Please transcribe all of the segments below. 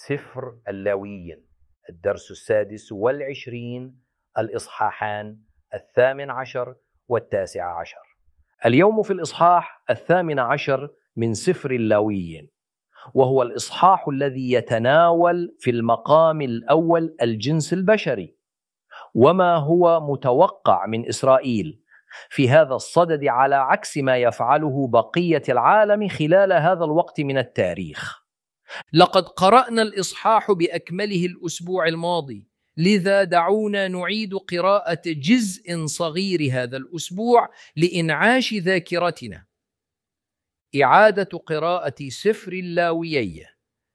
سفر اللاويين، الدرس 26، الإصحاحان 18 و19. اليوم في الإصحاح 18 من سفر اللاويين، وهو الإصحاح الذي يتناول في المقام الأول الجنس البشري وما هو متوقع من إسرائيل في هذا الصدد، على عكس ما يفعله بقية العالم خلال هذا الوقت من التاريخ. لقد قرأنا الإصحاح بأكمله الأسبوع الماضي، لذا دعونا نعيد قراءة جزء صغير هذا الأسبوع لإنعاش ذاكرتنا. إعادة قراءة سفر اللاويين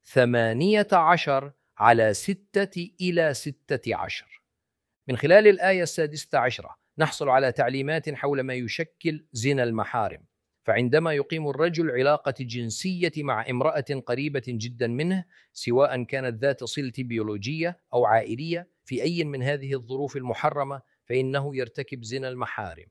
18 على 6 إلى 16. من خلال الآية 16 نحصل على تعليمات حول ما يشكل زنا المحارم. فعندما يقيم الرجل علاقة جنسية مع امرأة قريبة جدا منه، سواء كانت ذات صلة بيولوجية أو عائلية، في أي من هذه الظروف المحرمة، فإنه يرتكب زنا المحارم.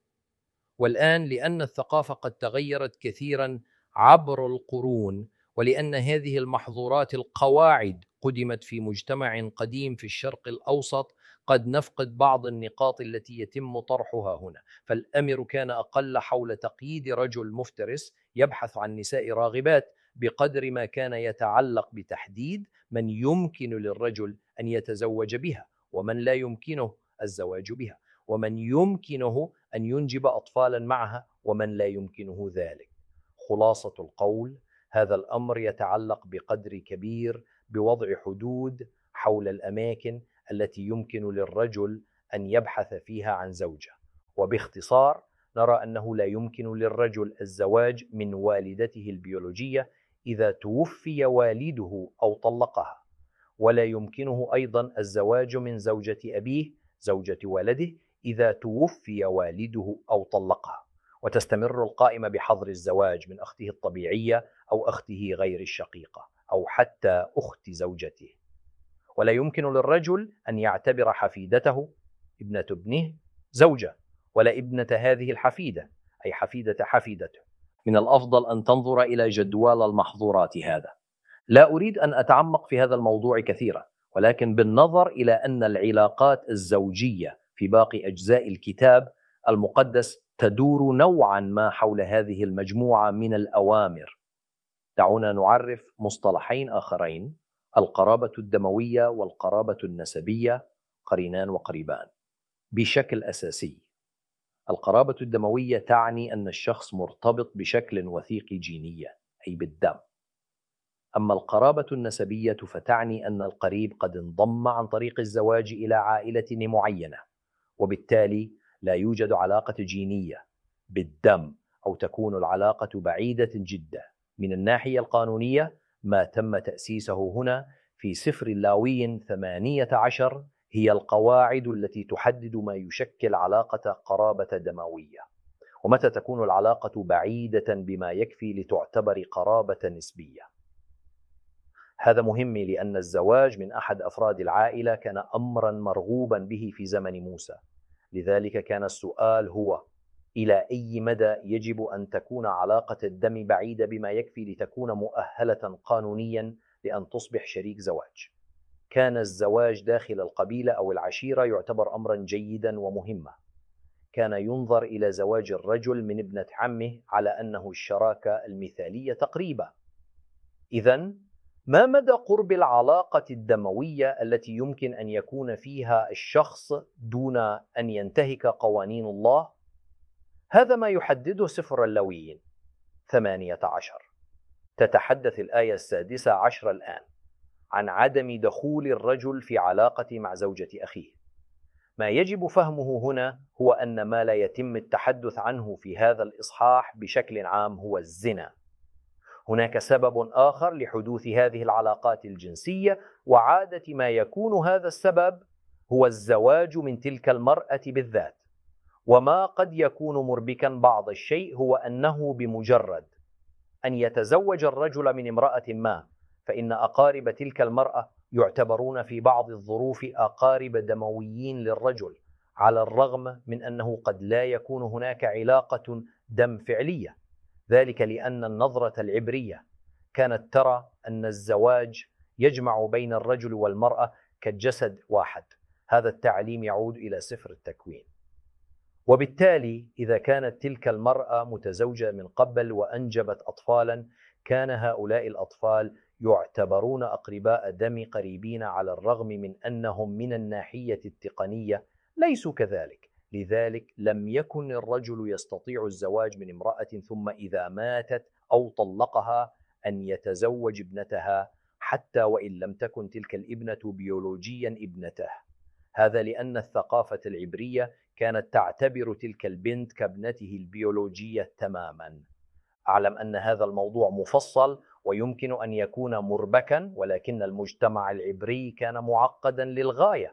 والآن لأن الثقافة قد تغيرت كثيرا عبر القرون، ولأن هذه المحظورات القواعد قدمت في مجتمع قديم في الشرق الأوسط، قد نفقد بعض النقاط التي يتم طرحها هنا. فالأمر كان أقل حول تقييد رجل مفترس يبحث عن نساء راغبات، بقدر ما كان يتعلق بتحديد من يمكن للرجل أن يتزوج بها ومن لا يمكنه الزواج بها، ومن يمكنه أن ينجب أطفالا معها ومن لا يمكنه ذلك. خلاصة القول، هذا الأمر يتعلق بقدر كبير بوضع حدود حول الأماكن التي يمكن للرجل أن يبحث فيها عن زوجة. وباختصار نرى أنه لا يمكن للرجل الزواج من والدته البيولوجية إذا توفي والده أو طلقها، ولا يمكنه أيضا الزواج من زوجة أبيه زوجة ولده إذا توفي والده أو طلقها. وتستمر القائمة بحظر الزواج من أخته الطبيعية أو أخته غير الشقيقة أو حتى أخت زوجته. ولا يمكن للرجل أن يعتبر حفيدته ابنة ابنه زوجة، ولا ابنة هذه الحفيدة أي حفيدة حفيدته. من الأفضل أن تنظر إلى جدول المحظورات هذا. لا أريد أن أتعمق في هذا الموضوع كثيرا، ولكن بالنظر إلى أن العلاقات الزوجية في باقي أجزاء الكتاب المقدس تدور نوعا ما حول هذه المجموعة من الأوامر، دعونا نعرف مصطلحين آخرين: القرابة الدموية والقرابة النسبية، قرينان وقريبان. بشكل أساسي، القرابة الدموية تعني أن الشخص مرتبط بشكل وثيق جينيا أي بالدم. أما القرابة النسبية فتعني أن القريب قد انضم عن طريق الزواج إلى عائلة معينة، وبالتالي لا يوجد علاقة جينية بالدم، أو تكون العلاقة بعيدة جدا. من الناحية القانونية، ما تم تأسيسه هنا في سفر اللاويين 18 هي القواعد التي تحدد ما يشكل علاقة قرابة دموية، ومتى تكون العلاقة بعيدة بما يكفي لتعتبر قرابة نسبية. هذا مهم لأن الزواج من أحد أفراد العائلة كان أمرا مرغوبا به في زمن موسى. لذلك كان السؤال هو: إلى أي مدى يجب أن تكون علاقة الدم بعيدة بما يكفي لتكون مؤهلة قانونيا لأن تصبح شريك زواج؟ كان الزواج داخل القبيلة أو العشيرة يعتبر أمرا جيدا ومهما. كان ينظر إلى زواج الرجل من ابنة عمه على أنه الشراكة المثالية تقريبا. إذن ما مدى قرب العلاقة الدموية التي يمكن أن يكون فيها الشخص دون أن ينتهك قوانين الله؟ هذا ما يحدده سفر اللاويين 18. تتحدث الآية 16 الآن عن عدم دخول الرجل في علاقة مع زوجة أخيه. ما يجب فهمه هنا هو أن ما لا يتم التحدث عنه في هذا الإصحاح بشكل عام هو الزنا. هناك سبب آخر لحدوث هذه العلاقات الجنسية، وعادة ما يكون هذا السبب هو الزواج من تلك المرأة بالذات. وما قد يكون مربكا بعض الشيء هو أنه بمجرد أن يتزوج الرجل من امرأة ما، فإن أقارب تلك المرأة يعتبرون في بعض الظروف أقارب دمويين للرجل، على الرغم من أنه قد لا يكون هناك علاقة دم فعلية. ذلك لأن النظرة العبرية كانت ترى أن الزواج يجمع بين الرجل والمرأة كالجسد واحد. هذا التعليم يعود إلى سفر التكوين. وبالتالي إذا كانت تلك المرأة متزوجة من قبل وأنجبت أطفالا، كان هؤلاء الأطفال يعتبرون أقرباء دم قريبين، على الرغم من أنهم من الناحية التقنية ليسوا كذلك. لذلك لم يكن الرجل يستطيع الزواج من امرأة ثم إذا ماتت أو طلقها أن يتزوج ابنتها، حتى وإن لم تكن تلك الابنة بيولوجيا ابنته. هذا لأن الثقافة العبرية كانت تعتبر تلك البنت كابنته البيولوجية تماما. أعلم أن هذا الموضوع مفصل ويمكن أن يكون مربكا، ولكن المجتمع العبري كان معقدا للغاية،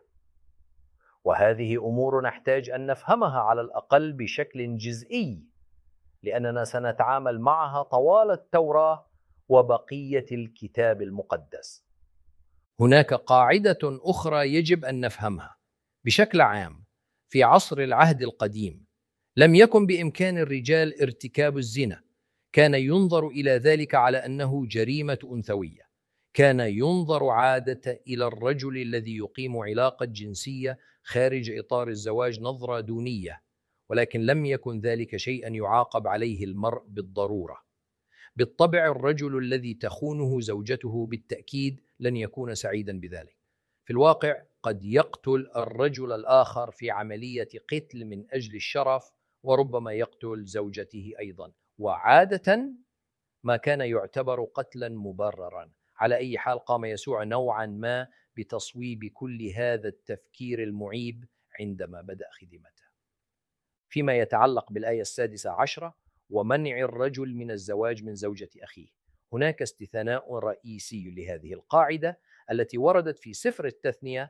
وهذه أمور نحتاج أن نفهمها على الأقل بشكل جزئي، لأننا سنتعامل معها طوال التوراة وبقية الكتاب المقدس. هناك قاعدة أخرى يجب أن نفهمها بشكل عام. في عصر العهد القديم لم يكن بإمكان الرجال ارتكاب الزنا، كان ينظر إلى ذلك على أنه جريمة أنثوية. كان ينظر عادة إلى الرجل الذي يقيم علاقة جنسية خارج إطار الزواج نظرة دونية، ولكن لم يكن ذلك شيئا يعاقب عليه المرء بالضرورة. بالطبع الرجل الذي تخونه زوجته بالتأكيد لن يكون سعيدا بذلك. في الواقع قد يقتل الرجل الآخر في عملية قتل من أجل الشرف، وربما يقتل زوجته أيضا، وعادة ما كان يعتبر قتلا مبررا. على أي حال قام يسوع نوعا ما بتصويب كل هذا التفكير المعيب عندما بدأ خدمته. فيما يتعلق بالآية 16 ومنع الرجل من الزواج من زوجة أخيه، هناك استثناء رئيسي لهذه القاعدة التي وردت في سفر التثنية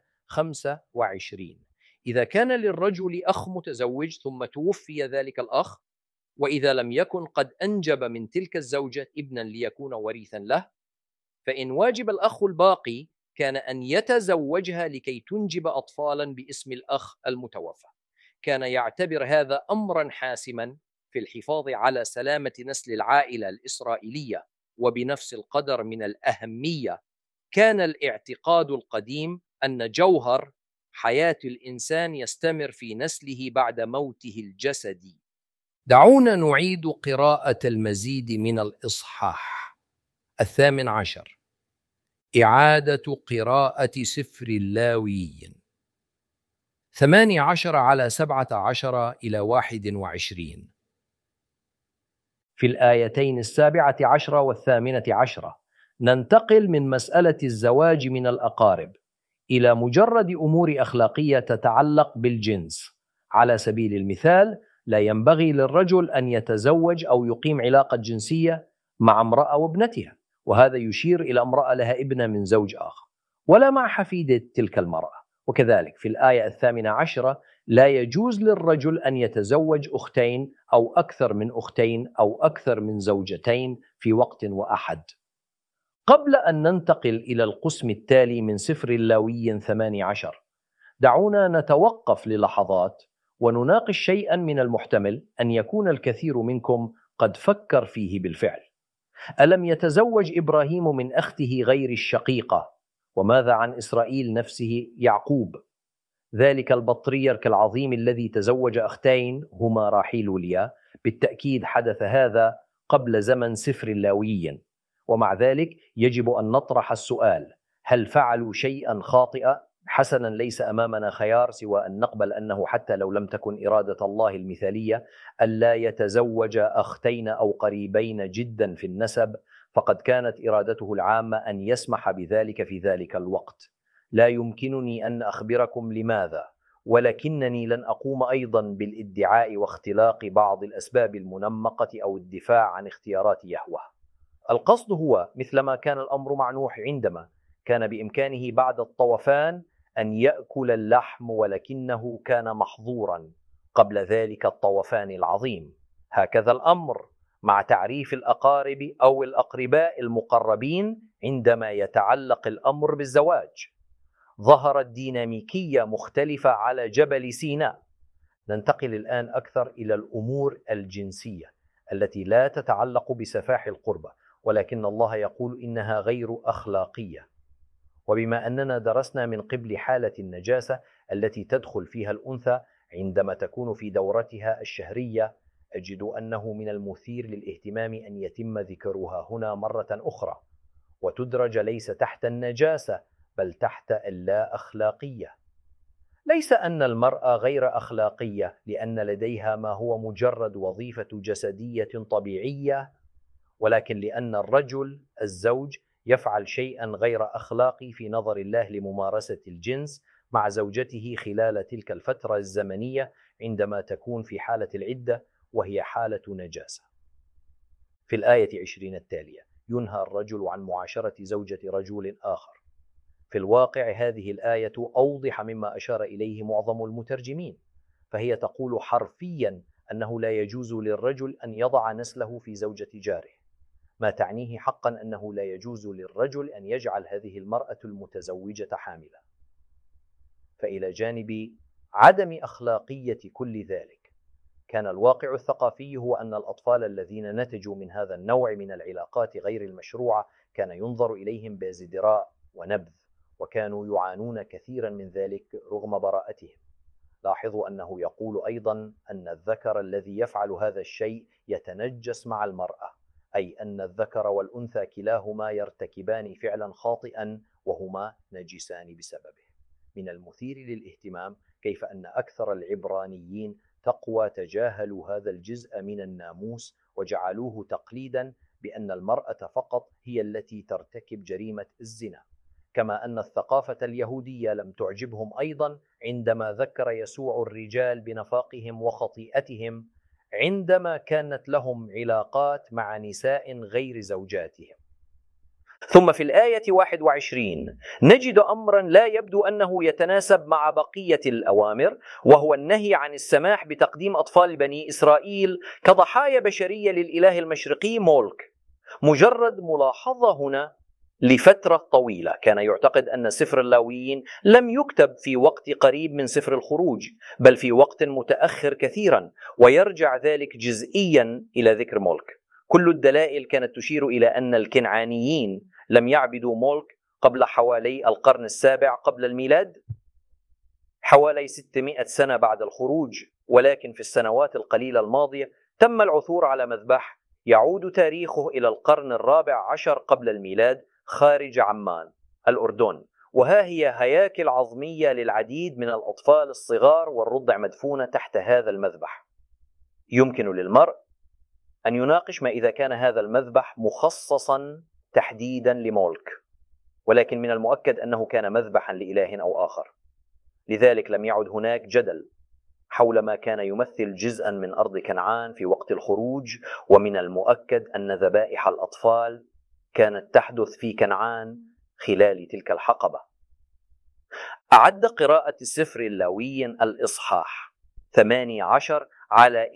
25. إذا كان للرجل أخ متزوج ثم توفي ذلك الأخ، وإذا لم يكن قد أنجب من تلك الزوجة ابنا ليكون وريثا له، فإن واجب الأخ الباقي كان أن يتزوجها لكي تنجب أطفالا باسم الأخ المتوفى. كان يعتبر هذا أمرا حاسما في الحفاظ على سلامة نسل العائلة الإسرائيلية. وبنفس القدر من الأهمية كان الاعتقاد القديم أن جوهر حياة الإنسان يستمر في نسله بعد موته الجسدي. دعونا نعيد قراءة المزيد من الإصحاح 18. إعادة قراءة سفر اللاويين 18 على 17 إلى 21. في الآيتين 17 و18 ننتقل من مسألة الزواج من الأقارب إلى مجرد أمور أخلاقية تتعلق بالجنس. على سبيل المثال، لا ينبغي للرجل أن يتزوج أو يقيم علاقة جنسية مع امرأة وابنتها، وهذا يشير إلى امرأة لها ابنة من زوج آخر، ولا مع حفيدة تلك المرأة. وكذلك في الآية 18 لا يجوز للرجل أن يتزوج أختين أو أكثر من أختين أو أكثر من زوجتين في وقت وأحد. قبل أن ننتقل إلى القسم التالي من سفر اللاويين 18، دعونا نتوقف للحظات ونناقش شيئا من المحتمل أن يكون الكثير منكم قد فكر فيه بالفعل. ألم يتزوج إبراهيم من أخته غير الشقيقة؟ وماذا عن إسرائيل نفسه يعقوب، ذلك البطريرك العظيم الذي تزوج أختين هما راحيل وليا؟ بالتأكيد حدث هذا قبل زمن سفر اللاويين، ومع ذلك يجب أن نطرح السؤال: هل فعلوا شيئا خاطئا؟ حسنا، ليس أمامنا خيار سوى أن نقبل أنه حتى لو لم تكن إرادة الله المثالية ألا يتزوج أختين أو قريبين جدا في النسب، فقد كانت إرادته العامة أن يسمح بذلك في ذلك الوقت. لا يمكنني أن أخبركم لماذا، ولكنني لن أقوم أيضا بالادعاء واختلاق بعض الأسباب المنمقة أو الدفاع عن اختيارات يهوه. القصد هو مثلما كان الأمر مع نوح عندما كان بإمكانه بعد الطوفان أن يأكل اللحم، ولكنه كان محظورا قبل ذلك الطوفان العظيم. هكذا الأمر مع تعريف الأقارب أو الأقرباء المقربين عندما يتعلق الأمر بالزواج. ظهرت ديناميكية مختلفة على جبل سيناء. ننتقل الآن أكثر إلى الأمور الجنسية التي لا تتعلق بسفاح القربة، ولكن الله يقول إنها غير أخلاقية. وبما أننا درسنا من قبل حالة النجاسة التي تدخل فيها الأنثى عندما تكون في دورتها الشهرية، أجد أنه من المثير للاهتمام أن يتم ذكرها هنا مرة أخرى، وتدرج ليس تحت النجاسة بل تحت اللا أخلاقية. ليس أن المرأة غير أخلاقية لأن لديها ما هو مجرد وظيفة جسدية طبيعية، ولكن لأن الرجل الزوج يفعل شيئا غير أخلاقي في نظر الله لممارسة الجنس مع زوجته خلال تلك الفترة الزمنية عندما تكون في حالة العدة وهي حالة نجاسة. في الآية 20 التالية ينهى الرجل عن معاشرة زوجة رجل آخر. في الواقع هذه الآية أوضح مما أشار إليه معظم المترجمين، فهي تقول حرفيا أنه لا يجوز للرجل أن يضع نسله في زوجة جاره، ما تعنيه حقا أنه لا يجوز للرجل أن يجعل هذه المرأة المتزوجة حاملة. فإلى جانب عدم أخلاقية كل ذلك، كان الواقع الثقافي هو أن الأطفال الذين نتجوا من هذا النوع من العلاقات غير المشروعة كان ينظر إليهم بازدراء ونبذ، وكانوا يعانون كثيرا من ذلك رغم براءتهم. لاحظوا أنه يقول أيضا أن الذكر الذي يفعل هذا الشيء يتنجس مع المرأة، أي أن الذكر والأنثى كلاهما يرتكبان فعلا خاطئا وهما نجسان بسببه. من المثير للاهتمام كيف أن أكثر العبرانيين تقوى تجاهلوا هذا الجزء من الناموس وجعلوه تقليدا بأن المرأة فقط هي التي ترتكب جريمة الزنا، كما أن الثقافة اليهودية لم تعجبهم أيضا عندما ذكر يسوع الرجال بنفاقهم وخطيئتهم عندما كانت لهم علاقات مع نساء غير زوجاتهم. ثم في الآية 21 نجد أمرا لا يبدو أنه يتناسب مع بقية الأوامر، وهو النهي عن السماح بتقديم أطفال بني إسرائيل كضحايا بشرية للإله المشرقي مولك. مجرد ملاحظة هنا: لفترة طويلة كان يعتقد أن سفر اللاويين لم يكتب في وقت قريب من سفر الخروج، بل في وقت متأخر كثيرا، ويرجع ذلك جزئيا إلى ذكر مولك. كل الدلائل كانت تشير إلى أن الكنعانيين لم يعبدوا مولك قبل حوالي القرن السابع قبل الميلاد، حوالي 600 سنة بعد الخروج. ولكن في السنوات القليلة الماضية تم العثور على مذبح يعود تاريخه إلى القرن الرابع عشر قبل الميلاد خارج عمان الأردن، وها هي هياكل عظمية للعديد من الأطفال الصغار والرضع مدفونة تحت هذا المذبح. يمكن للمرء أن يناقش ما إذا كان هذا المذبح مخصصا تحديدا لمولك، ولكن من المؤكد أنه كان مذبحا لإله أو آخر. لذلك لم يعد هناك جدل حول ما كان يمثل جزءا من أرض كنعان في وقت الخروج، ومن المؤكد أن ذبائح الأطفال كانت تحدث في كنعان خلال تلك الحقبة. أعد قراءة سفر اللاويين الإصحاح 18 على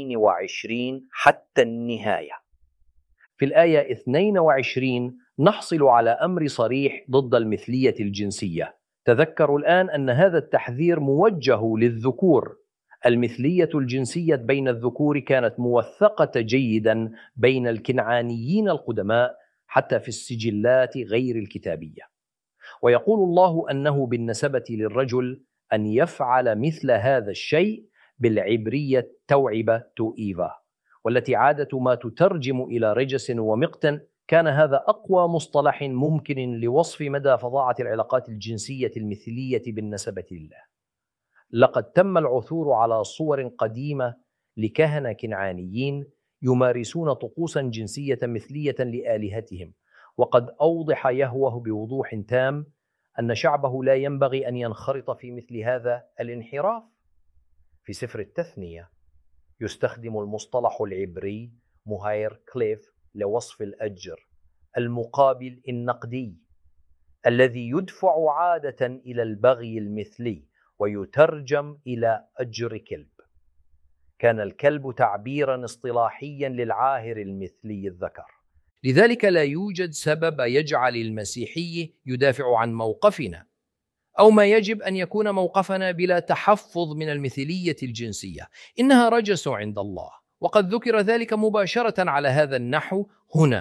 22 حتى النهاية. في الآية 22 نحصل على أمر صريح ضد المثلية الجنسية. تذكروا الآن أن هذا التحذير موجه للذكور. المثلية الجنسية بين الذكور كانت موثقة جيدا بين الكنعانيين القدماء حتى في السجلات غير الكتابية. ويقول الله أنه بالنسبة للرجل أن يفعل مثل هذا الشيء بالعبرية توعبة توئيفا، والتي عادة ما تترجم إلى رجس ومقت. كان هذا أقوى مصطلح ممكن لوصف مدى فظاعة العلاقات الجنسية المثلية بالنسبة لله. لقد تم العثور على صور قديمة لكهنة كنعانيين يمارسون طقوسا جنسية مثلية لآلهتهم، وقد أوضح يهوه بوضوح تام أن شعبه لا ينبغي أن ينخرط في مثل هذا الانحراف. في سفر التثنية يستخدم المصطلح العبري مهير كليف لوصف الأجر المقابل النقدي الذي يدفع عادة إلى البغي المثلي ويترجم إلى أجر كلب. كان الكلب تعبيرا اصطلاحيا للعاهر المثلي الذكر. لذلك لا يوجد سبب يجعل المسيحي يدافع عن موقفنا أو ما يجب أن يكون موقفنا بلا تحفظ من المثلية الجنسية. إنها رجس عند الله، وقد ذكر ذلك مباشرة على هذا النحو هنا،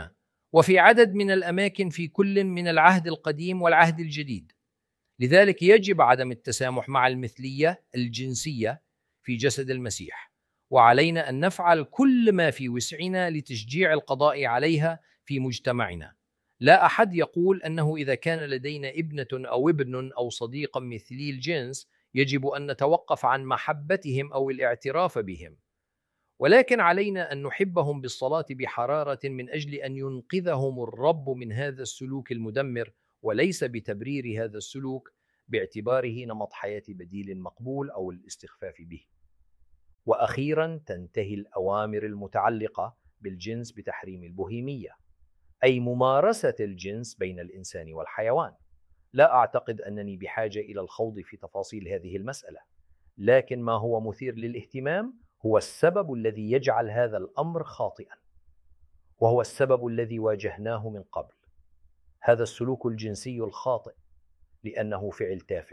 وفي عدد من الأماكن في كل من العهد القديم والعهد الجديد. لذلك يجب عدم التسامح مع المثلية الجنسية في جسد المسيح، وعلينا أن نفعل كل ما في وسعنا لتشجيع القضاء عليها في مجتمعنا. لا أحد يقول أنه إذا كان لدينا ابنة أو ابن أو صديق مثلي الجنس يجب أن نتوقف عن محبتهم أو الاعتراف بهم، ولكن علينا أن نحبهم بالصلاة بحرارة من أجل أن ينقذهم الرب من هذا السلوك المدمر، وليس بتبرير هذا السلوك باعتباره نمط حياة بديل مقبول أو الاستخفاف به. وأخيرا تنتهي الأوامر المتعلقة بالجنس بتحريم البهيمية، أي ممارسة الجنس بين الإنسان والحيوان. لا أعتقد أنني بحاجة إلى الخوض في تفاصيل هذه المسألة، لكن ما هو مثير للاهتمام هو السبب الذي يجعل هذا الأمر خاطئا، وهو السبب الذي واجهناه من قبل. هذا السلوك الجنسي الخاطئ لأنه فعل تافه،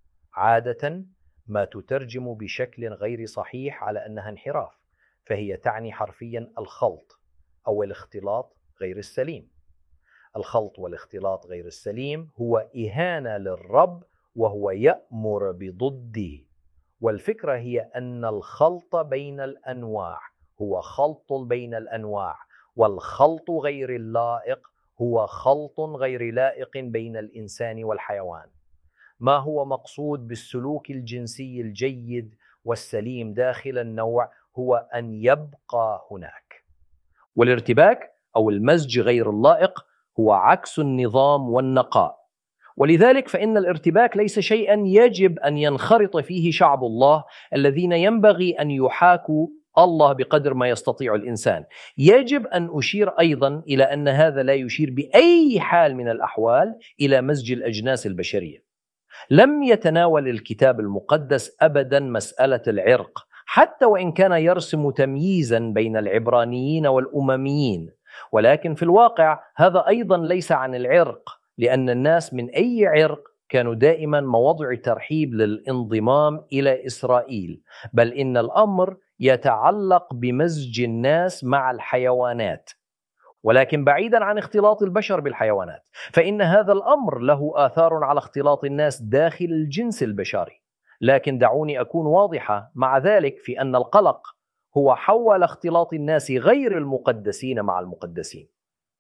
عادة ما تترجم بشكل غير صحيح على أنها انحراف، فهي تعني حرفيا الخلط أو الاختلاط غير السليم. الخلط والاختلاط غير السليم هو إهانة للرب، وهو يأمر بضده. والفكرة هي أن الخلط بين الأنواع هو خلط بين الأنواع، والخلط غير اللائق هو خلط غير لائق بين الإنسان والحيوان. ما هو مقصود بالسلوك الجنسي الجيد والسليم داخل النوع هو أن يبقى هناك. والارتباك أو المزج غير اللائق هو عكس النظام والنقاء، ولذلك فإن الارتباك ليس شيئا يجب أن ينخرط فيه شعب الله الذين ينبغي أن يحاكوا الله بقدر ما يستطيع الإنسان. يجب أن أشير أيضا إلى أن هذا لا يشير بأي حال من الأحوال إلى مزج الأجناس البشرية. لم يتناول الكتاب المقدس أبدا مسألة العرق، حتى وإن كان يرسم تمييزا بين العبرانيين والأمميين، ولكن في الواقع هذا أيضا ليس عن العرق، لأن الناس من أي عرق كانوا دائما مواضع ترحيب للانضمام إلى إسرائيل، بل إن الأمر يتعلق بمزج الناس مع الحيوانات، ولكن بعيدا عن اختلاط البشر بالحيوانات، فإن هذا الأمر له آثار على اختلاط الناس داخل الجنس البشري. لكن دعوني أكون واضحة مع ذلك في أن القلق هو حول اختلاط الناس غير المقدسين مع المقدسين،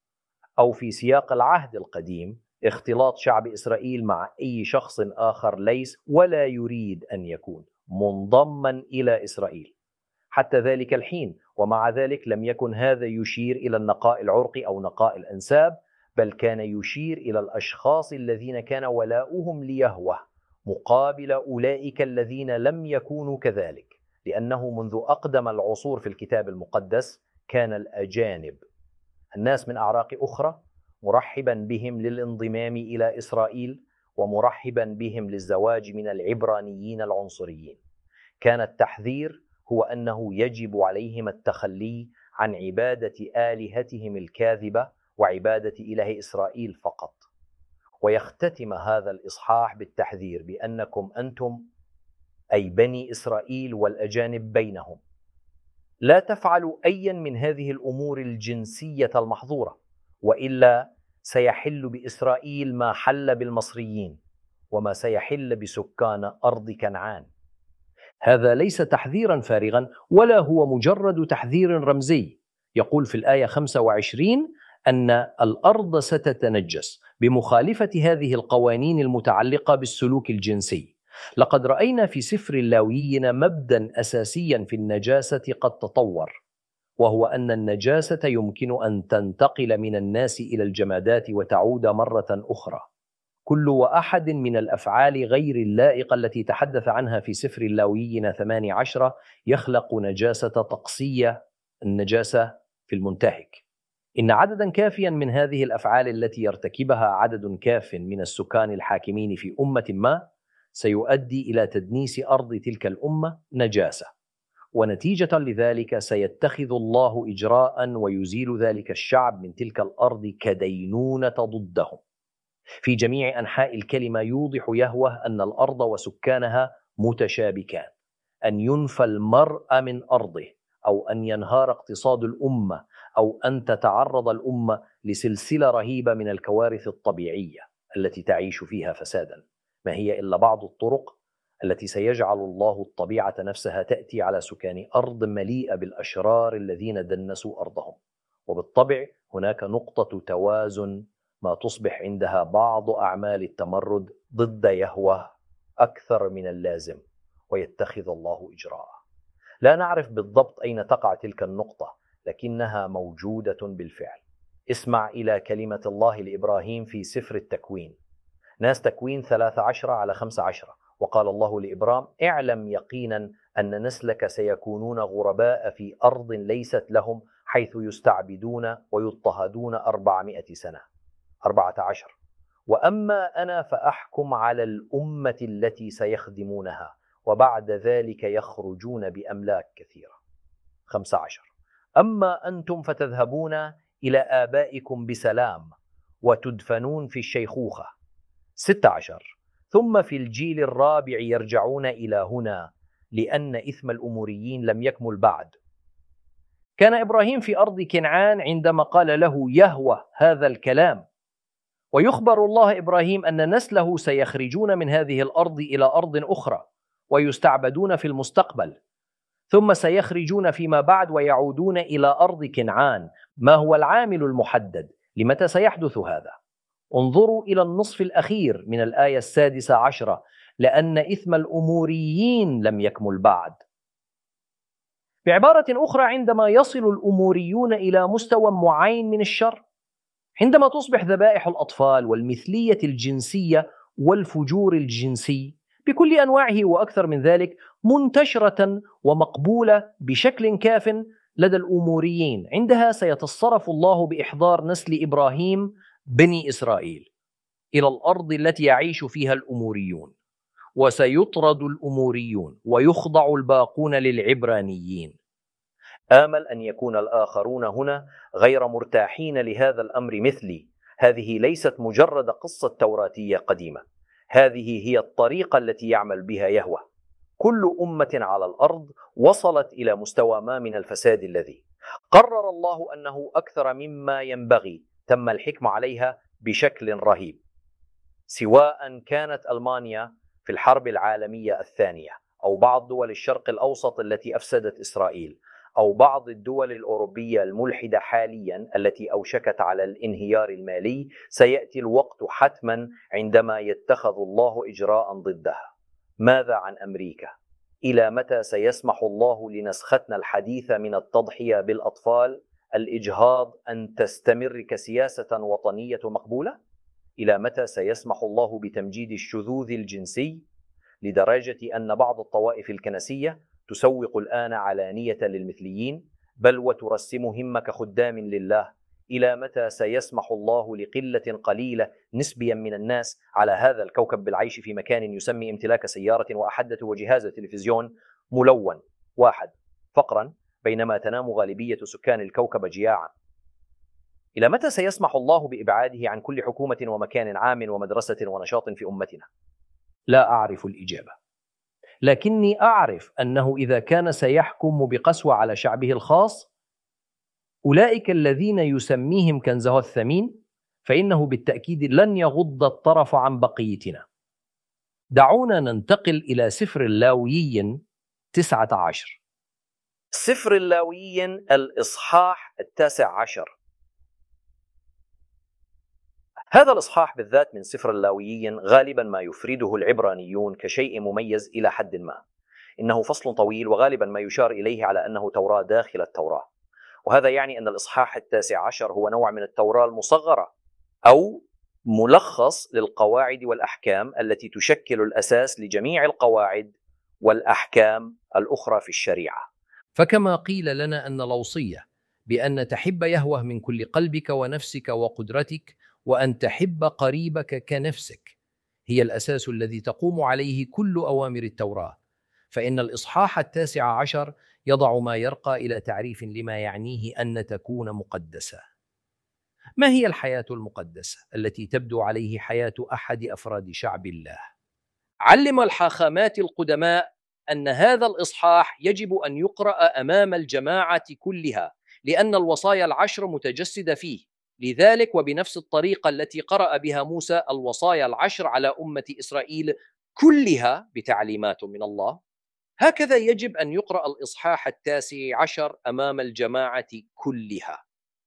أو في سياق العهد القديم اختلاط شعب إسرائيل مع أي شخص آخر ليس ولا يريد أن يكون منضما إلى إسرائيل حتى ذلك الحين. ومع ذلك لم يكن هذا يشير إلى النقاء العرقي أو نقاء الأنساب، بل كان يشير إلى الأشخاص الذين كان ولاؤهم ليهوه مقابل أولئك الذين لم يكونوا كذلك، لأنه منذ أقدم العصور في الكتاب المقدس كان الأجانب، الناس من أعراق أخرى، مرحبا بهم للانضمام إلى إسرائيل ومرحبا بهم للزواج من العبرانيين العنصريين. كان التحذير هو أنه يجب عليهم التخلي عن عبادة آلهتهم الكاذبة وعبادة إله إسرائيل فقط. ويختتم هذا الإصحاح بالتحذير بأنكم أنتم أي بني إسرائيل والأجانب بينهم لا تفعلوا أيا من هذه الأمور الجنسية المحظورة، وإلا سيحل بإسرائيل ما حل بالمصريين وما سيحل بسكان أرض كنعان. هذا ليس تحذيرا فارغا، ولا هو مجرد تحذير رمزي. يقول في الآية 25 أن الأرض ستتنجس بمخالفة هذه القوانين المتعلقة بالسلوك الجنسي. لقد رأينا في سفر اللاويين مبدأ أساسيا في النجاسة قد تطور، وهو أن النجاسة يمكن أن تنتقل من الناس إلى الجمادات وتعود مرة أخرى. كل واحد من الأفعال غير اللائقة التي تحدث عنها في سفر اللاويين 18 يخلق نجاسة طقسية، النجاسة في المنتهك. إن عددا كافيا من هذه الأفعال التي يرتكبها عدد كاف من السكان الحاكمين في أمة ما سيؤدي إلى تدنيس أرض تلك الأمة نجاسة، ونتيجة لذلك سيتخذ الله إجراء ويزيل ذلك الشعب من تلك الأرض كدينونة ضدهم. في جميع أنحاء الكلمة يوضح يهوه أن الأرض وسكانها متشابكان، أن ينفى المرء من أرضه أو أن ينهار اقتصاد الأمة أو أن تتعرض الأمة لسلسلة رهيبة من الكوارث الطبيعية التي تعيش فيها فسادا، ما هي إلا بعض الطرق التي سيجعل الله الطبيعة نفسها تأتي على سكان أرض مليئة بالأشرار الذين دنسوا أرضهم. وبالطبع هناك نقطة توازن ما تصبح عندها بعض أعمال التمرد ضد يهوه أكثر من اللازم، ويتخذ الله إجراء. لا نعرف بالضبط أين تقع تلك النقطة، لكنها موجودة بالفعل. اسمع إلى كلمة الله لإبراهيم في سفر التكوين، ناس تكوين 13:15، وقال الله لإبرام: اعلم يقينا أن نسلك سيكونون غرباء في أرض ليست لهم، حيث يستعبدون ويضطهدون 400 سنة. 14: وأما أنا فأحكم على الأمة التي سيخدمونها، وبعد ذلك يخرجون بأملاك كثيرة. 15: أما أنتم فتذهبون إلى آبائكم بسلام وتدفنون في الشيخوخة. 16: ثم في الجيل الرابع يرجعون إلى هنا، لأن إثم الأموريين لم يكمل بعد. كان إبراهيم في أرض كنعان عندما قال له يهوه هذا الكلام، ويخبر الله إبراهيم أن نسله سيخرجون من هذه الأرض إلى أرض أخرى ويستعبدون في المستقبل، ثم سيخرجون فيما بعد ويعودون إلى أرض كنعان. ما هو العامل المحدد؟ لمتى سيحدث هذا؟ انظروا إلى النصف الأخير من الآية 16: لأن إثم الأموريين لم يكمل بعد. بعبارة أخرى، عندما يصل الأموريون إلى مستوى معين من الشر، عندما تصبح ذبائح الأطفال والمثلية الجنسية والفجور الجنسي بكل أنواعه وأكثر من ذلك منتشرة ومقبولة بشكل كاف لدى الأموريين، عندها سيتصرف الله بإحضار نسل إبراهيم بني إسرائيل إلى الأرض التي يعيش فيها الأموريون، وسيطرد الأموريون ويخضع الباقون للعبرانيين. آمل أن يكون الآخرون هنا غير مرتاحين لهذا الأمر مثلي. هذه ليست مجرد قصة توراتية قديمة، هذه هي الطريقة التي يعمل بها يهوه. كل أمة على الأرض وصلت إلى مستوى ما من الفساد الذي قرر الله أنه أكثر مما ينبغي تم الحكم عليها بشكل رهيب، سواء كانت ألمانيا في الحرب العالمية الثانية، أو بعض دول الشرق الأوسط التي أفسدت إسرائيل، أو بعض الدول الأوروبية الملحدة حاليا التي أوشكت على الانهيار المالي. سيأتي الوقت حتما عندما يتخذ الله إجراء ضدها. ماذا عن أمريكا؟ إلى متى سيسمح الله لنسختنا الحديثة من التضحية بالأطفال، الإجهاض، أن تستمر كسياسة وطنية مقبولة؟ إلى متى سيسمح الله بتمجيد الشذوذ الجنسي لدرجة أن بعض الطوائف الكنسية تسوق الآن علانية للمثليين، بل وترسمهم كخدام لله؟ إلى متى سيسمح الله لقلة قليلة نسبيا من الناس على هذا الكوكب بالعيش في مكان يسمي امتلاك سيارة وأحدث وجهاز تلفزيون ملون واحد فقرا، بينما تنام غالبية سكان الكوكب جياعا؟ إلى متى سيسمح الله بإبعاده عن كل حكومة ومكان عام ومدرسة ونشاط في أمتنا؟ لا أعرف الإجابة، لكني أعرف أنه إذا كان سيحكم بقسوة على شعبه الخاص، أولئك الذين يسميهم كنزه الثمين، فإنه بالتأكيد لن يغض الطرف عن بقيتنا. دعونا ننتقل إلى سفر اللاويين 19. سفر اللاويين الإصحاح 19. هذا الإصحاح بالذات من سفر اللاويين غالبا ما يفرده العبرانيون كشيء مميز إلى حد ما. إنه فصل طويل، وغالبا ما يشار إليه على أنه توراة داخل التوراة، وهذا يعني أن الإصحاح 19 هو نوع من التوراة المصغرة، أو ملخص للقواعد والأحكام التي تشكل الأساس لجميع القواعد والأحكام الأخرى في الشريعة. فكما قيل لنا أن الوصية بأن تحب يهوه من كل قلبك ونفسك وقدرتك، وأن تحب قريبك كنفسك، هي الأساس الذي تقوم عليه كل أوامر التوراة، فإن الإصحاح 19 يضع ما يرقى إلى تعريف لما يعنيه أن تكون مقدسة. ما هي الحياة المقدسة التي تبدو عليه حياة أحد أفراد شعب الله؟ علم الحاخامات القدماء أن هذا الإصحاح يجب أن يقرأ أمام الجماعة كلها لأن الوصايا العشر متجسدة فيه. لذلك وبنفس الطريقة التي قرأ بها موسى الوصايا العشر على أمة إسرائيل كلها بتعليمات من الله، هكذا يجب أن يقرأ الإصحاح 19 أمام الجماعة كلها.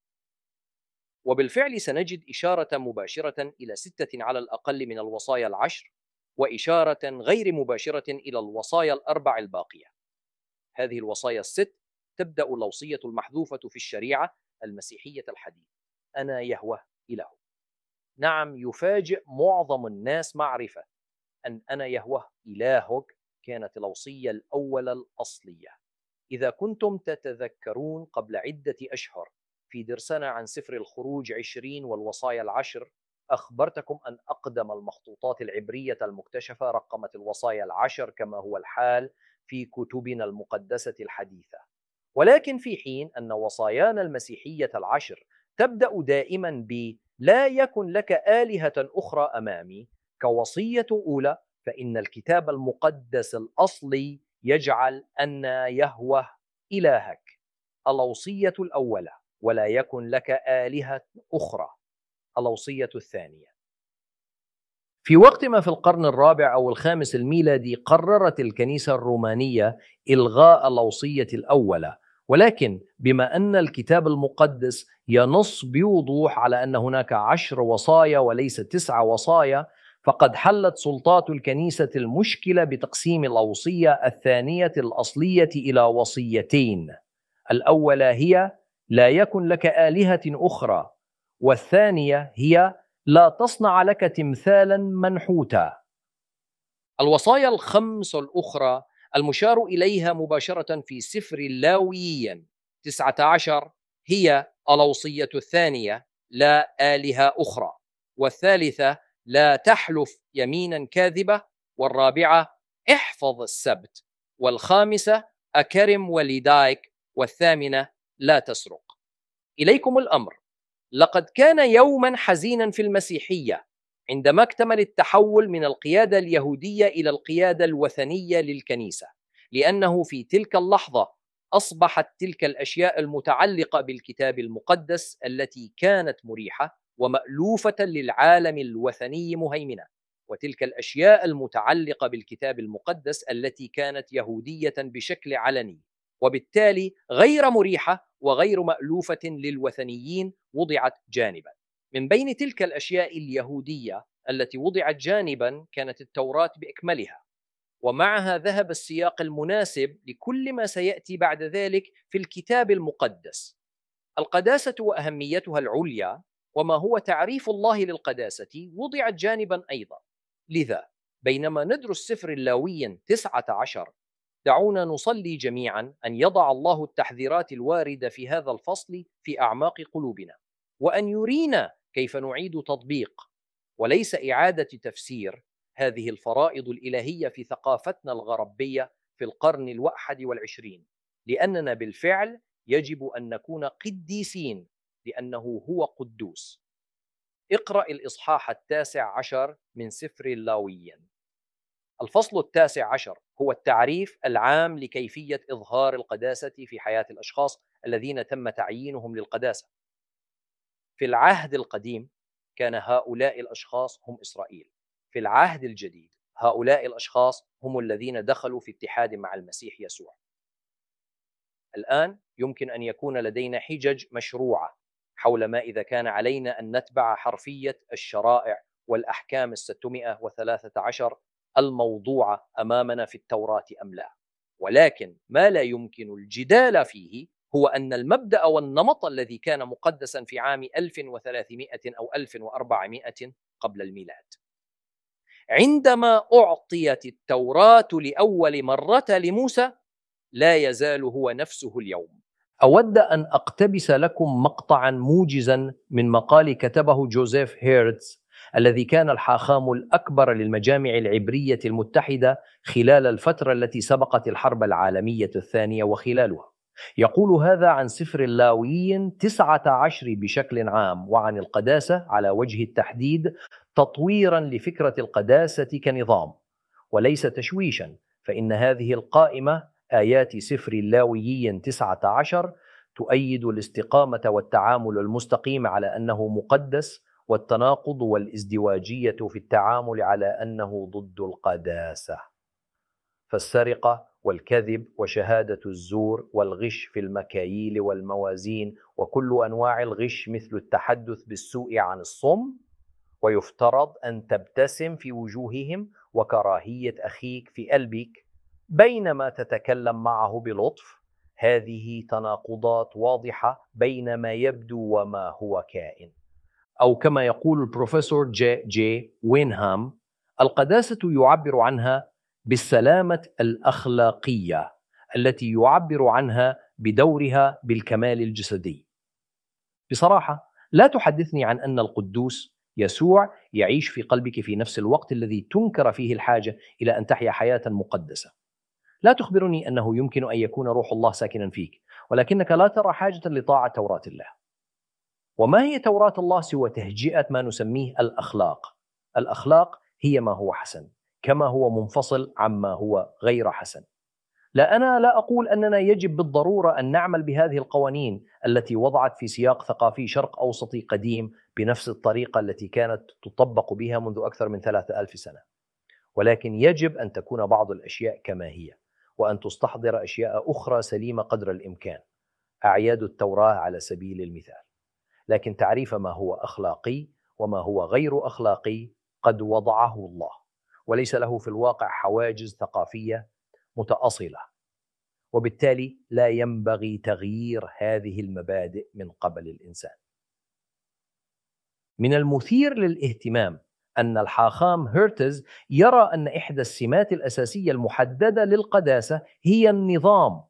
وبالفعل سنجد إشارة مباشرة إلى 6 على الأقل من الوصايا العشر، وإشارة غير مباشرة إلى الوصايا الأربع الباقية. هذه الوصايا الست تبدأ الوصية المحذوفة في الشريعة المسيحية الحديثة: أنا يهوه إله. نعم، يفاجئ معظم الناس معرفة أن أنا يهوه إلهك كانت الوصية الأولى الأصلية. إذا كنتم تتذكرون قبل عدة أشهر في درسنا عن سفر الخروج 20 والوصايا العشر، أخبرتكم أن أقدم المخطوطات العبرية المكتشفة رقمت الوصايا العشر كما هو الحال في كتبنا المقدسة الحديثة. ولكن في حين أن وصايانا المسيحية العشر تبدأ دائما ب لا يكن لك آلهة أخرى أمامي كوصية أولى، فإن الكتاب المقدس الأصلي يجعل أن يهوه إلهك الوصية الأولى، ولا يكن لك آلهة أخرى الوصية الثانية. في وقت ما في القرن الرابع أو الخامس الميلادي قررت الكنيسة الرومانية إلغاء الوصية الأولى، ولكن بما أن الكتاب المقدس ينص بوضوح على أن هناك 10 وصايا وليس 9 وصايا، فقد حلت سلطات الكنيسة المشكلة بتقسيم الوصية الثانية الأصلية إلى وصيتين. الأولى هي لا يكن لك آلهة أخرى، والثانية هي لا تصنع لك تمثالا منحوتا. الوصايا الخمس الأخرى المشار إليها مباشرة في سفر اللاويين 19 هي الوصية الثانية: لا آلهة أخرى، والثالثة: لا تحلف يمينا كاذبة، والرابعة: احفظ السبت، والخامسة: أكرم والديك، والثامنة: لا تسرق. إليكم الأمر، لقد كان يوما حزينا في المسيحية عندما اكتمل التحول من القيادة اليهودية إلى القيادة الوثنية للكنيسة، لأنه في تلك اللحظة أصبحت تلك الأشياء المتعلقة بالكتاب المقدس التي كانت مريحة ومألوفة للعالم الوثني مهيمنة، وتلك الأشياء المتعلقة بالكتاب المقدس التي كانت يهودية بشكل علني وبالتالي غير مريحة وغير مألوفة للوثنيين وضعت جانبا. من بين تلك الأشياء اليهودية التي وضعت جانبا كانت التوراة بأكملها، ومعها ذهب السياق المناسب لكل ما سيأتي بعد ذلك في الكتاب المقدس. القداسة وأهميتها العليا وما هو تعريف الله للقداسة وضعت جانبا أيضا. لذا بينما ندرس سفر اللاويين 19 دعونا نصلي جميعا أن يضع الله التحذيرات الواردة في هذا الفصل في أعماق قلوبنا، وأن يرينا كيف نعيد تطبيق وليس إعادة تفسير هذه الفرائض الإلهية في ثقافتنا الغربية في القرن 21، لأننا بالفعل يجب أن نكون قديسين لأنه هو قدوس. اقرأ الإصحاح 19 من سفر اللاويين. الفصل 19 هو التعريف العام لكيفية إظهار القداسة في حياة الأشخاص الذين تم تعيينهم للقداسة. في العهد القديم كان هؤلاء الأشخاص هم إسرائيل. في العهد الجديد هؤلاء الأشخاص هم الذين دخلوا في اتحاد مع المسيح يسوع. الآن يمكن أن يكون لدينا حجج مشروعة حول ما إذا كان علينا أن نتبع حرفية الشرائع والأحكام 613 الموضوعة أمامنا في التوراة أم لا، ولكن ما لا يمكن الجدال فيه هو أن المبدأ والنمط الذي كان مقدسا في عام 1300 أو 1400 قبل الميلاد عندما أعطيت التوراة لأول مرة لموسى لا يزال هو نفسه اليوم. أود أن أقتبس لكم مقطعا موجزا من مقال كتبه جوزيف هيرتز الذي كان الحاخام الأكبر للمجامع العبرية المتحدة خلال الفترة التي سبقت الحرب العالمية الثانية وخلالها. يقول هذا عن سفر اللاويين 19 بشكل عام وعن القداسة على وجه التحديد تطويرا لفكرة القداسة كنظام وليس تشويشا، فإن هذه القائمة آيات سفر اللاويين 19 تؤيد الاستقامة والتعامل المستقيم على أنه مقدس، والتناقض والازدواجية في التعامل على أنه ضد القداسة. فالسرقة والكذب وشهادة الزور والغش في المكاييل والموازين وكل أنواع الغش مثل التحدث بالسوء عن الصم، ويفترض أن تبتسم في وجوههم وكراهية أخيك في قلبك بينما تتكلم معه بلطف، هذه تناقضات واضحة بين ما يبدو وما هو كائن. أو كما يقول البروفيسور جي وينهام: القداسة يعبر عنها بالسلامة الأخلاقية التي يعبر عنها بدورها بالكمال الجسدي. بصراحة لا تحدثني عن أن القدوس يسوع يعيش في قلبك في نفس الوقت الذي تنكر فيه الحاجة إلى أن تحيا حياة مقدسة. لا تخبرني أنه يمكن أن يكون روح الله ساكنا فيك، ولكنك لا ترى حاجة لطاعة توراة الله. وما هي توراة الله سوى تهجئة ما نسميه الأخلاق؟ الأخلاق هي ما هو حسن، كما هو منفصل عما هو غير حسن. أنا لا أقول أننا يجب بالضرورة أن نعمل بهذه القوانين التي وضعت في سياق ثقافي شرق أوسطي قديم بنفس الطريقة التي كانت تطبق بها منذ أكثر من 3000 سنة، ولكن يجب أن تكون بعض الأشياء كما هي، وأن تستحضر أشياء أخرى سليمة قدر الإمكان، أعياد التوراة على سبيل المثال. لكن تعريف ما هو أخلاقي وما هو غير أخلاقي قد وضعه الله، وليس له في الواقع حواجز ثقافية متأصلة، وبالتالي لا ينبغي تغيير هذه المبادئ من قبل الإنسان. من المثير للاهتمام أن الحاخام هيرتز يرى أن إحدى السمات الأساسية المحددة للقداسة هي النظام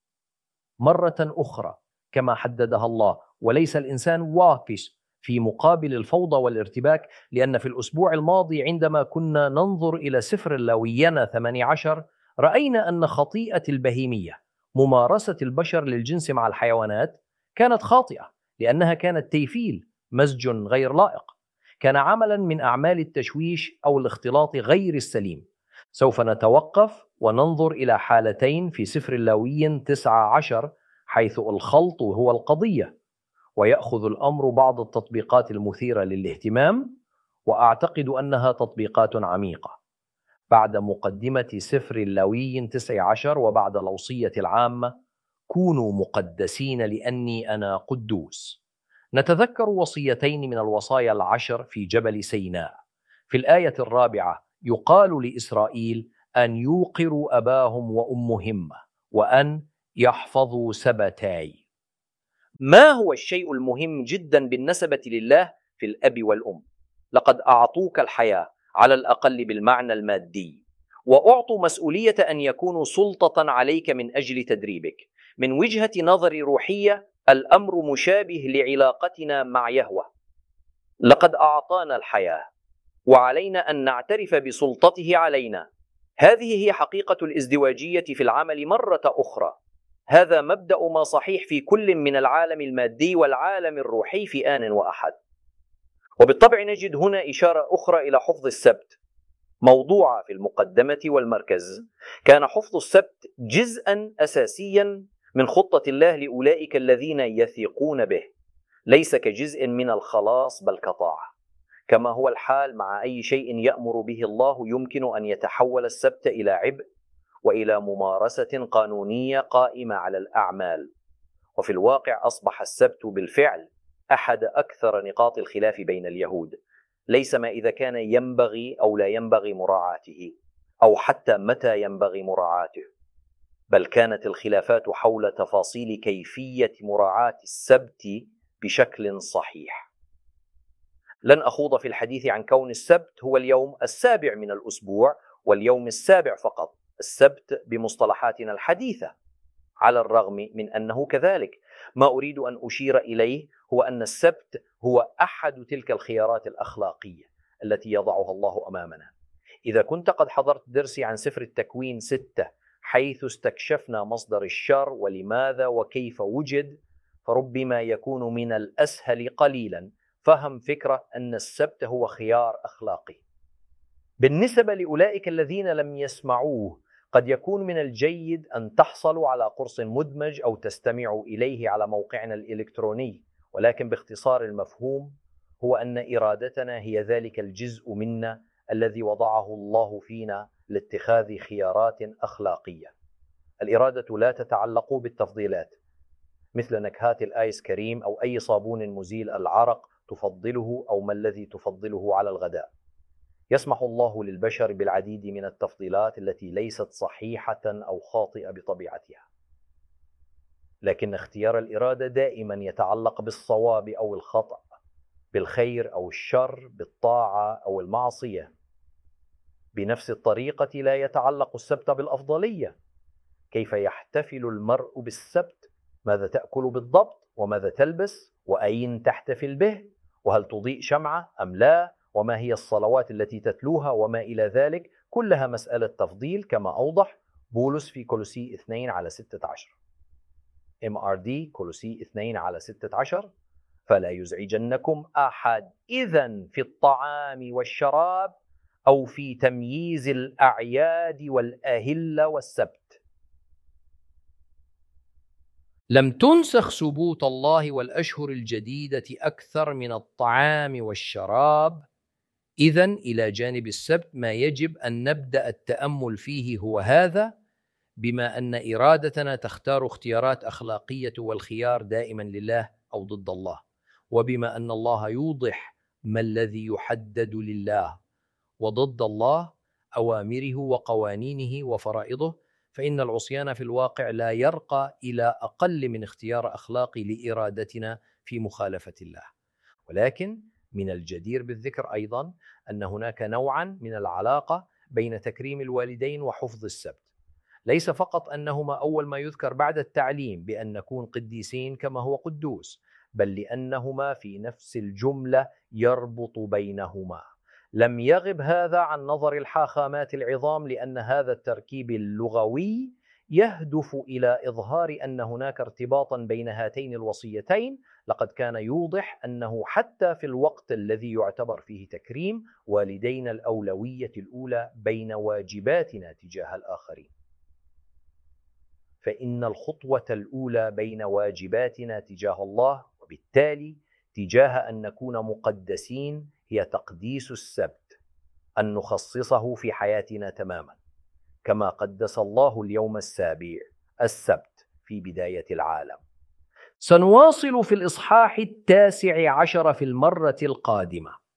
مرة أخرى كما حددها الله، وليس الإنسان واقف في مقابل الفوضى والارتباك. لأن في الأسبوع الماضي عندما كنا ننظر إلى سفر اللاويين 18 رأينا أن خطيئة البهيمية، ممارسة البشر للجنس مع الحيوانات، كانت خاطئة لأنها كانت تيفيل، مزج غير لائق، كان عملا من أعمال التشويش أو الاختلاط غير السليم. سوف نتوقف وننظر إلى حالتين في سفر اللاويين 19 حيث الخلط هو القضية، ويأخذ الأمر بعض التطبيقات المثيرة للاهتمام، وأعتقد أنها تطبيقات عميقة. بعد مقدمة سفر اللاويين 19 وبعد الوصية العامة كونوا مقدسين لأني أنا قدوس، نتذكر وصيتين من الوصايا العشر في جبل سيناء. في الآية 4 يقال لإسرائيل أن يوقروا أباهم وأمهم وأن يحفظوا سبتاي. ما هو الشيء المهم جدا بالنسبة لله في الأب والأم؟ لقد أعطوك الحياة على الأقل بالمعنى المادي، وأعطوا مسؤولية أن يكونوا سلطة عليك من أجل تدريبك. من وجهة نظر روحية الأمر مشابه لعلاقتنا مع يهوه. لقد أعطانا الحياة وعلينا أن نعترف بسلطته علينا. هذه هي حقيقة الازدواجية في العمل مرة أخرى. هذا مبدأ ما صحيح في كل من العالم المادي والعالم الروحي في آن وأحد. وبالطبع نجد هنا إشارة أخرى إلى حفظ السبت موضوعة في المقدمة والمركز. كان حفظ السبت جزءا أساسيا من خطة الله لأولئك الذين يثقون به، ليس كجزء من الخلاص بل كطاعة. كما هو الحال مع أي شيء يأمر به الله، يمكن أن يتحول السبت إلى عبء وإلى ممارسة قانونية قائمة على الأعمال. وفي الواقع أصبح السبت بالفعل أحد أكثر نقاط الخلاف بين اليهود، ليس ما إذا كان ينبغي أو لا ينبغي مراعاته، أو حتى متى ينبغي مراعاته، بل كانت الخلافات حول تفاصيل كيفية مراعاة السبت بشكل صحيح. لن أخوض في الحديث عن كون السبت هو اليوم السابع من الأسبوع واليوم السابع فقط، السبت بمصطلحاتنا الحديثة، على الرغم من أنه كذلك. ما أريد أن أشير إليه هو أن السبت هو أحد تلك الخيارات الأخلاقية التي يضعها الله أمامنا. إذا كنت قد حضرت درسي عن سفر التكوين 6 حيث استكشفنا مصدر الشر ولماذا وكيف وجد، فربما يكون من الأسهل قليلا فهم فكرة أن السبت هو خيار أخلاقي. بالنسبة لأولئك الذين لم يسمعوه، قد يكون من الجيد أن تحصلوا على قرص مدمج أو تستمعوا إليه على موقعنا الإلكتروني، ولكن باختصار المفهوم هو أن إرادتنا هي ذلك الجزء منا الذي وضعه الله فينا لاتخاذ خيارات أخلاقية. الإرادة لا تتعلق بالتفضيلات مثل نكهات الآيس كريم أو أي صابون مزيل العرق تفضله أو ما الذي تفضله على الغداء. يسمح الله للبشر بالعديد من التفضيلات التي ليست صحيحة أو خاطئة بطبيعتها، لكن اختيار الإرادة دائما يتعلق بالصواب أو الخطأ، بالخير أو الشر، بالطاعة أو المعصية. بنفس الطريقة لا يتعلق السبت بالأفضلية. كيف يحتفل المرء بالسبت؟ ماذا تأكل بالضبط؟ وماذا تلبس؟ وأين تحتفل به؟ وهل تضيء شمعة أم لا؟ وما هي الصلوات التي تتلوها وما إلى ذلك؟ كلها مسألة تفضيل كما أوضح بولس في كولوسي 2:16. MRD كولوسي 2:16. فلا يزعجنكم أحد إذن في الطعام والشراب أو في تمييز الأعياد والأهلة والسبت. لم تنسخ سبوت الله والأشهر الجديدة أكثر من الطعام والشراب، إذن إلى جانب السبت ما يجب أن نبدأ التأمل فيه هو هذا: بما أن إرادتنا تختار اختيارات أخلاقية والخيار دائما لله أو ضد الله، وبما أن الله يوضح ما الذي يحدد لله وضد الله أوامره وقوانينه وفرائضه، فإن العصيان في الواقع لا يرقى إلى أقل من اختيار أخلاقي لإرادتنا في مخالفة الله. ولكن من الجدير بالذكر أيضا أن هناك نوعا من العلاقة بين تكريم الوالدين وحفظ السبت، ليس فقط أنهما أول ما يذكر بعد التعليم بأن نكون قديسين كما هو قدوس، بل لأنهما في نفس الجملة يربط بينهما. لم يغب هذا عن نظر الحاخامات العظام، لأن هذا التركيب اللغوي يهدف إلى إظهار أن هناك ارتباطا بين هاتين الوصيتين. لقد كان يوضح أنه حتى في الوقت الذي يعتبر فيه تكريم والدينا الأولوية الأولى بين واجباتنا تجاه الآخرين، فإن الخطوة الأولى بين واجباتنا تجاه الله وبالتالي تجاه أن نكون مقدسين هي تقديس السبت، أن نخصصه في حياتنا تماما كما قدس الله اليوم السابع السبت في بداية العالم. سنواصل في الإصحاح 19 في المرة القادمة.